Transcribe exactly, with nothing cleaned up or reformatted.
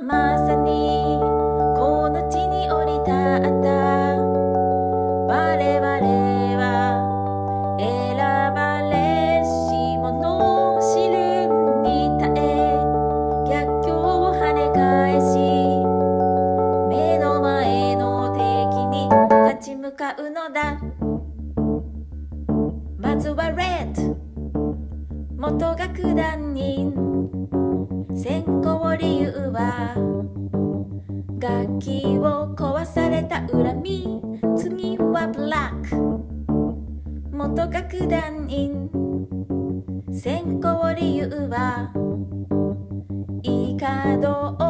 まさにこの地に降り立った我々は選ばれし者試練に耐え逆境を跳ね返し目の前の敵に立ち向かうのだ。まずはレッド元楽団員選考理由は楽器を壊された恨み。次はブラック元楽団員選考理由はいい稼働